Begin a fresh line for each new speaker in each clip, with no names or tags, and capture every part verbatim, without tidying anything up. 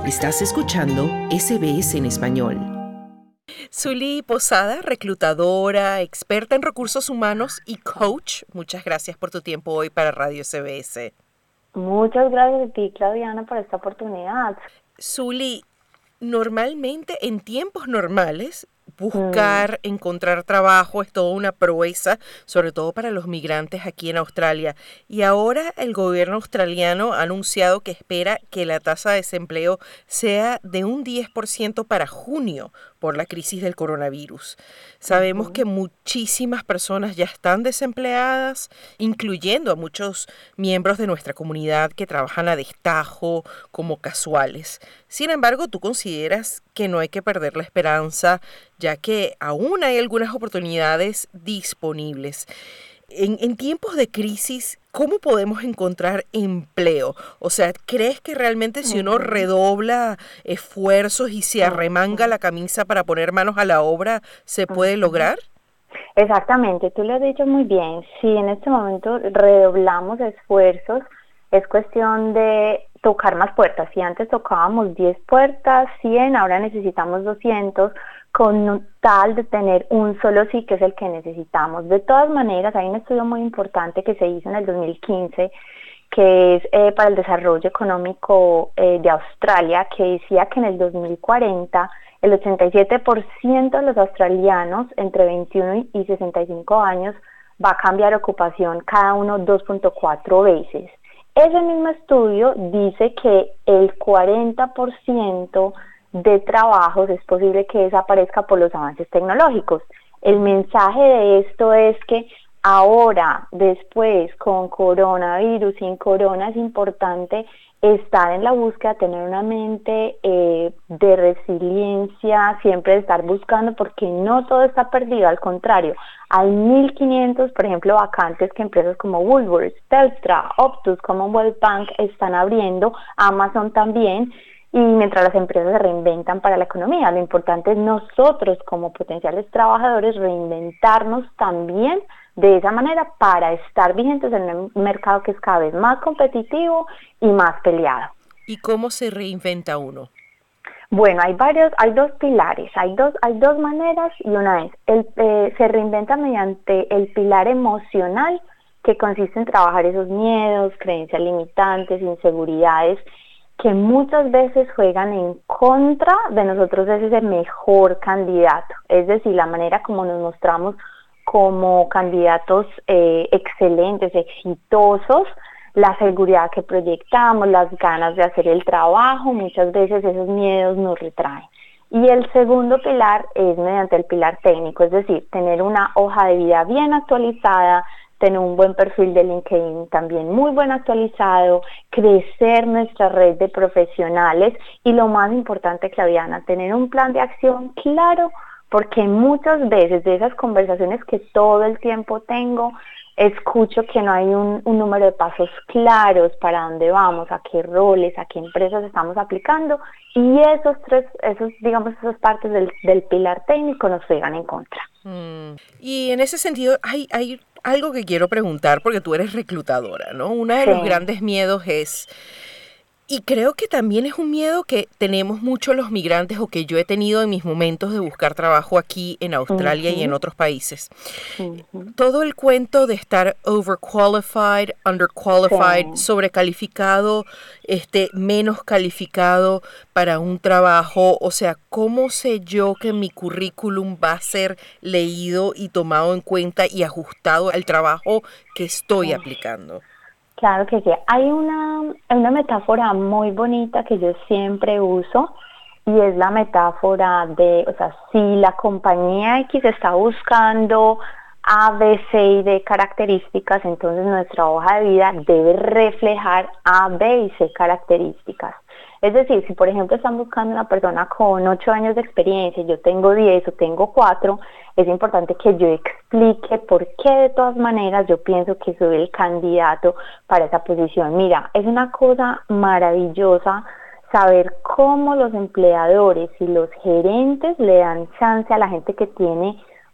Estás escuchando S B S en español.
Zuly Posada, reclutadora, experta en recursos humanos y coach. Muchas gracias por tu tiempo hoy para Radio S B S.
Muchas gracias a ti, Claudiana, por esta oportunidad.
Zuly, normalmente, en tiempos normales, buscar, mm. encontrar trabajo es toda una proeza, sobre todo para los migrantes aquí en Australia. Y ahora el gobierno australiano ha anunciado que espera que la tasa de desempleo sea de un diez por ciento para junio por la crisis del coronavirus. Sabemos uh-huh. que muchísimas personas ya están desempleadas, incluyendo a muchos miembros de nuestra comunidad que trabajan a destajo como casuales. Sin embargo, tú consideras que no hay que perder la esperanza, ya que aún hay algunas oportunidades disponibles. En, en tiempos de crisis, ¿cómo podemos encontrar empleo? O sea, ¿crees que realmente si uno redobla esfuerzos y se arremanga la camisa para poner manos a la obra, se puede lograr?
Exactamente, tú lo has dicho muy bien. Si en este momento redoblamos esfuerzos, es cuestión de tocar más puertas. Si antes tocábamos diez puertas, cien, ahora necesitamos doscientos, con tal de tener un solo sí, que es el que necesitamos. De todas maneras, hay un estudio muy importante que se hizo en el dos mil quince, que es eh, para el desarrollo económico eh, de Australia, que decía que en el dos mil cuarenta el ochenta y siete por ciento de los australianos entre veintiuno y sesenta y cinco años va a cambiar ocupación cada uno dos punto cuatro veces. Ese mismo estudio dice que el cuarenta por ciento de trabajos es posible que desaparezca por los avances tecnológicos. El mensaje de esto es que ahora, después, con coronavirus, sin corona, es importante estar en la búsqueda, tener una mente eh, de resiliencia, siempre estar buscando, porque no todo está perdido, al contrario, hay mil quinientos, por ejemplo, vacantes que empresas como Woolworths, Telstra, Optus, Commonwealth Bank están abriendo, Amazon también, y mientras las empresas se reinventan para la economía, lo importante es nosotros como potenciales trabajadores reinventarnos también de esa manera para estar vigentes en un mercado que es cada vez más competitivo y más peleado.
¿Y cómo se reinventa uno?
Bueno, hay varios, hay dos pilares, hay dos, hay dos maneras, y una es, el, eh, se reinventa mediante el pilar emocional, que consiste en trabajar esos miedos, creencias limitantes, inseguridades, que muchas veces juegan en contra de nosotros de ese mejor candidato, es decir, la manera como nos mostramos como candidatos eh, excelentes, exitosos, la seguridad que proyectamos, las ganas de hacer el trabajo, muchas veces esos miedos nos retraen. Y el segundo pilar es mediante el pilar técnico, es decir, tener una hoja de vida bien actualizada, tener un buen perfil de LinkedIn también muy buen actualizado, crecer nuestra red de profesionales y lo más importante, Claudiana, tener un plan de acción claro, porque muchas veces de esas conversaciones que todo el tiempo tengo, escucho que no hay un, un número de pasos claros para dónde vamos, a qué roles, a qué empresas estamos aplicando, y esos tres, esos, digamos, esas partes del, del pilar técnico nos juegan en contra.
Mm. Y en ese sentido, hay, hay algo que quiero preguntar, porque tú eres reclutadora, ¿no? Uno de sí. los grandes miedos es, y creo que también es un miedo que tenemos muchos los migrantes, o que yo he tenido en mis momentos de buscar trabajo aquí en Australia uh-huh. y en otros países. Uh-huh. Todo el cuento de estar overqualified, underqualified, sí. sobrecalificado, este, menos calificado para un trabajo. O sea, ¿cómo sé yo que mi currículum va a ser leído y tomado en cuenta y ajustado al trabajo que estoy sí. aplicando?
Claro que sí. Hay una, una metáfora muy bonita que yo siempre uso, y es la metáfora de, o sea, si la compañía X está buscando A, B, C y D características, entonces nuestra hoja de vida debe reflejar A, B y C características. Es decir, si por ejemplo están buscando una persona con ocho años de experiencia, yo tengo diez o tengo cuatro, es importante que yo explique por qué de todas maneras yo pienso que soy el candidato para esa posición. Mira, es una cosa maravillosa saber cómo los empleadores y los gerentes le dan chance a la gente que tiene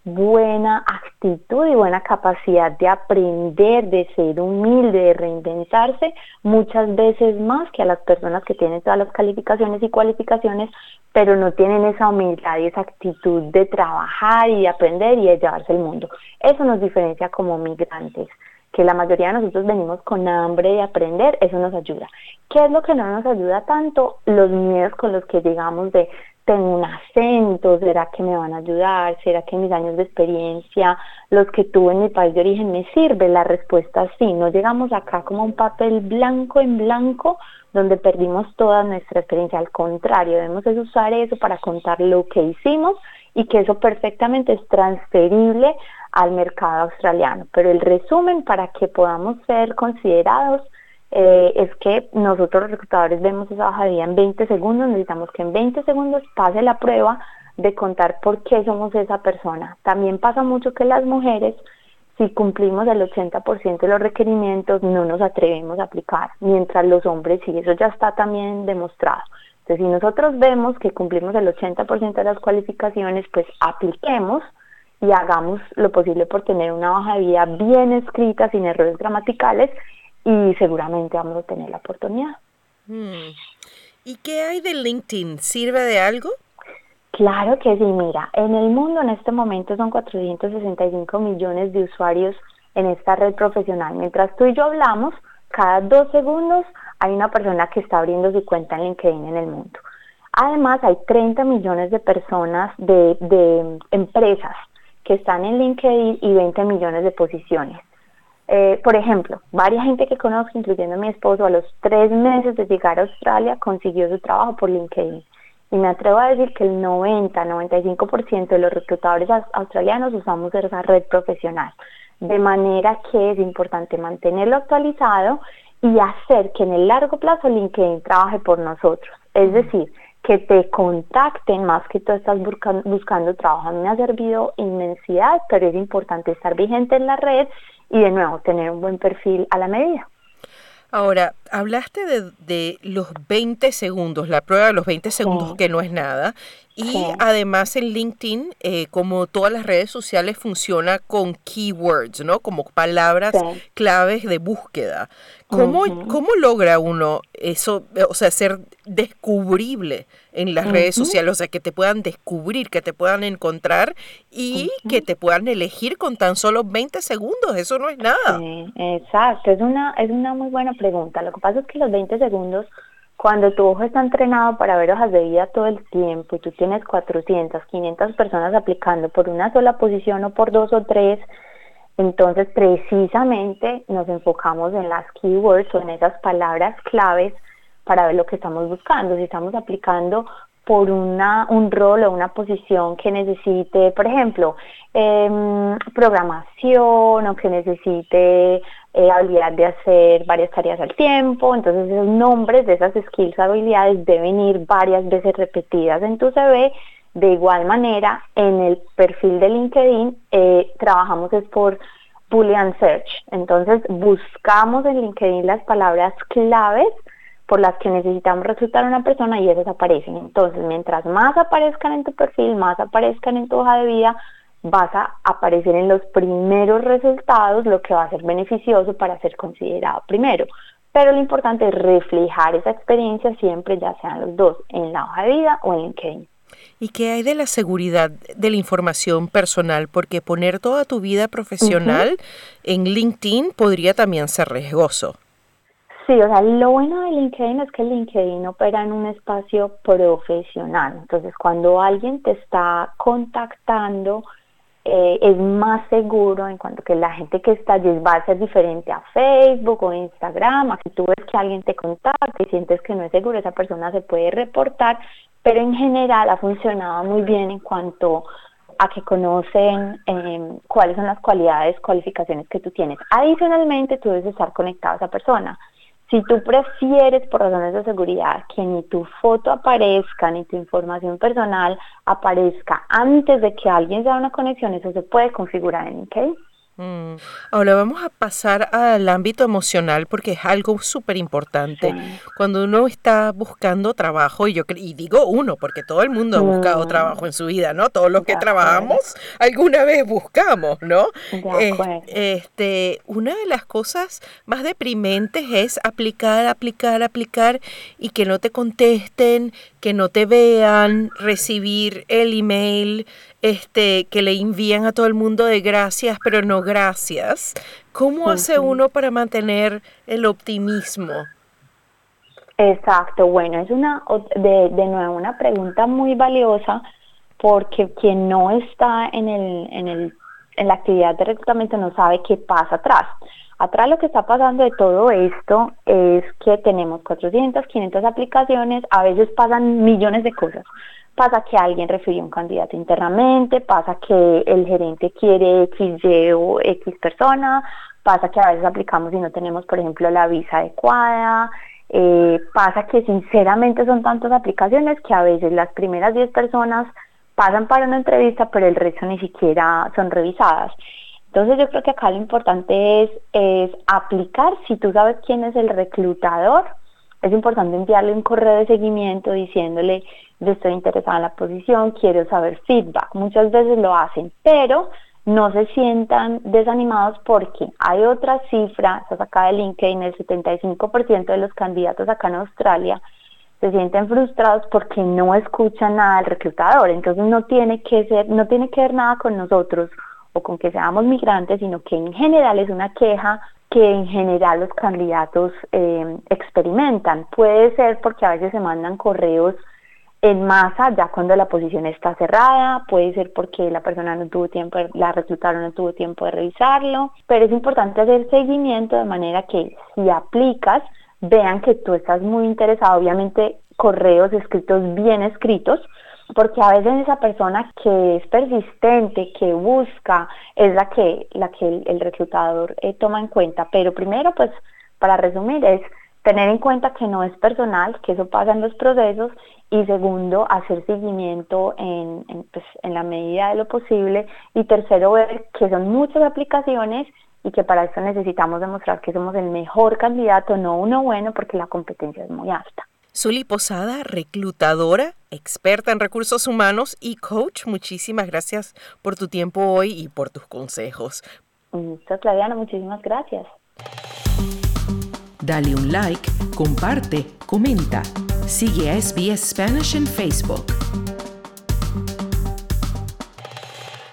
buena actitud y buena capacidad de aprender, de ser humilde, de reinventarse, muchas veces más que a las personas que tienen todas las calificaciones y cualificaciones, pero no tienen esa humildad y esa actitud de trabajar y de aprender y de llevarse el mundo. Eso nos diferencia como migrantes, que la mayoría de nosotros venimos con hambre de aprender, eso nos ayuda. ¿Qué es lo que no nos ayuda tanto? Los miedos con los que llegamos de tengo un acento, ¿será que me van a ayudar? ¿Será que mis años de experiencia, los que tuve en mi país de origen, me sirven? La respuesta es sí, no llegamos acá como un papel blanco en blanco donde perdimos toda nuestra experiencia, al contrario, debemos es usar eso para contar lo que hicimos y que eso perfectamente es transferible al mercado australiano. Pero el resumen para que podamos ser considerados Eh, es que nosotros los reclutadores vemos esa hoja de vida en veinte segundos, necesitamos que en veinte segundos pase la prueba de contar por qué somos esa persona. También pasa mucho que las mujeres, si cumplimos el ochenta por ciento de los requerimientos, no nos atrevemos a aplicar, mientras los hombres sí, eso ya está también demostrado. Entonces, si nosotros vemos que cumplimos el ochenta por ciento de las cualificaciones, pues apliquemos y hagamos lo posible por tener una hoja de vida bien escrita, sin errores gramaticales, y seguramente vamos a tener la oportunidad.
Hmm. ¿Y qué hay de LinkedIn? ¿Sirve de algo?
Claro que sí, mira, en el mundo en este momento son cuatrocientos sesenta y cinco millones de usuarios en esta red profesional. Mientras tú y yo hablamos, cada dos segundos hay una persona que está abriendo su cuenta en LinkedIn en el mundo. Además, hay treinta millones de personas, de, de empresas que están en LinkedIn y veinte millones de posiciones. Eh, por ejemplo, varias gente que conozco, incluyendo a mi esposo, a los tres meses de llegar a Australia consiguió su trabajo por LinkedIn. Y me atrevo a decir que el noventa, noventa y cinco por ciento de los reclutadores australianos usamos esa red profesional. De manera que es importante mantenerlo actualizado y hacer que en el largo plazo LinkedIn trabaje por nosotros. Es decir, que te contacten más que tú estás buscando, buscando trabajo. A mí me ha servido inmensidad, pero es importante estar vigente en la red y de nuevo tener un buen perfil a la medida.
Ahora, hablaste de, de los veinte segundos, la prueba de los veinte segundos,
Sí.
que no es nada. Y
Sí.
además en LinkedIn, eh, como todas las redes sociales, funciona con keywords, ¿no? Como palabras
Sí.
claves de búsqueda. ¿Cómo,
Uh-huh.
¿Cómo logra uno eso, o sea, ser descubrible en las redes
Uh-huh.
sociales? O sea, que te puedan descubrir, que te puedan encontrar y que
Uh-huh.
te puedan elegir con tan solo veinte segundos. Eso no es nada.
Sí, exacto, es una, es una muy buena pregunta. Lo que pasa es que los veinte segundos, cuando tu ojo está entrenado para ver hojas de vida todo el tiempo y tú tienes cuatrocientas, quinientas personas aplicando por una sola posición o por dos o tres, entonces precisamente nos enfocamos en las keywords o en esas palabras claves para ver lo que estamos buscando. Si estamos aplicando por una, un rol o una posición que necesite, por ejemplo, eh, programación o que necesite eh, habilidad de hacer varias tareas al tiempo, entonces esos nombres de esas skills, habilidades deben ir varias veces repetidas en tu C V. De igual manera, en el perfil de LinkedIn eh, trabajamos es por Boolean Search, entonces buscamos en LinkedIn las palabras claves por las que necesitamos reclutar a una persona y esas aparecen. Entonces, mientras más aparezcan en tu perfil, más aparezcan en tu hoja de vida, vas a aparecer en los primeros resultados, lo que va a ser beneficioso para ser considerado primero. Pero lo importante es reflejar esa experiencia siempre, ya sean los dos, en la hoja de vida o en LinkedIn.
¿Y qué hay de la seguridad de la información personal? Porque poner toda tu vida profesional uh-huh. en LinkedIn podría también ser riesgoso.
Sí, o sea, lo bueno de LinkedIn es que LinkedIn opera en un espacio profesional. Entonces, cuando alguien te está contactando, eh, es más seguro en cuanto que la gente que está allí va a ser diferente a Facebook o Instagram. Aquí tú ves que alguien te contacta y sientes que no es seguro, esa persona se puede reportar, pero en general ha funcionado muy bien en cuanto a que conocen eh, cuáles son las cualidades, cualificaciones que tú tienes. Adicionalmente, tú debes estar conectado a esa persona. Si tú prefieres, por razones de seguridad, que ni tu foto aparezca, ni tu información personal aparezca antes de que alguien se haga una conexión, eso se puede configurar en LinkedIn.
Mm. Ahora vamos a pasar al ámbito emocional porque es algo súper importante.
Sí.
Cuando uno está buscando trabajo, y yo cre- y digo uno, porque todo el mundo ha buscado
Mm,
trabajo en su vida, ¿no? Todos los
de
que
acuerdo,
trabajamos alguna vez buscamos, ¿no?
de
Es-
acuerdo.
Este, una de las cosas más deprimentes es aplicar, aplicar, aplicar y que no te contesten, que no te vean, recibir el email este, que le envían a todo el mundo de gracias, pero no gracias. ¿Cómo hace
Ujú.
uno para mantener el optimismo?
Exacto, bueno, es una, ot- de, de nuevo, una pregunta muy valiosa porque quien no está en el, en el, en la actividad de reclutamiento no sabe qué pasa atrás. Atrás lo que está pasando de todo esto es que tenemos cuatrocientas, quinientas aplicaciones, a veces pasan millones de cosas. Pasa que alguien refirió un candidato internamente, pasa que el gerente quiere X, Y o X persona, pasa que a veces aplicamos y no tenemos, por ejemplo, la visa adecuada. Eh, pasa que sinceramente son tantas aplicaciones que a veces las primeras diez personas pasan para una entrevista, pero el resto ni siquiera son revisadas. Entonces yo creo que acá lo importante es, es aplicar. Si tú sabes quién es el reclutador, es importante enviarle un correo de seguimiento diciéndole: yo estoy interesada en la posición, quiero saber feedback. Muchas veces lo hacen, pero no se sientan desanimados porque hay otra cifra, esta es acá de LinkedIn, el setenta y cinco por ciento de los candidatos acá en Australia se sienten frustrados porque no escuchan nada del reclutador. Entonces no tiene que ser, no tiene que ver nada con nosotros o con que seamos migrantes, sino que en general es una queja que en general los candidatos eh, experimentan. Puede ser porque a veces se mandan correos en masa ya cuando la posición está cerrada, puede ser porque la persona no tuvo tiempo, la reclutaron no tuvo tiempo de revisarlo, pero es importante hacer seguimiento de manera que si aplicas, vean que tú estás muy interesado, obviamente correos escritos bien escritos, porque a veces esa persona que es persistente, que busca, es la que, la que el, el reclutador eh, toma en cuenta. Pero primero, pues, para resumir, es tener en cuenta que no es personal, que eso pasa en los procesos, y segundo, hacer seguimiento en, en, pues, en la medida de lo posible, y tercero, ver que son muchas aplicaciones y que para eso necesitamos demostrar que somos el mejor candidato, no uno bueno, porque la competencia es muy alta.
Zuli Posada, reclutadora, experta en recursos humanos y coach, muchísimas gracias por tu tiempo hoy y por tus consejos.
Listo, Claudiana, muchísimas gracias.
Dale un like, comparte, comenta. Sigue a S B S Spanish en Facebook.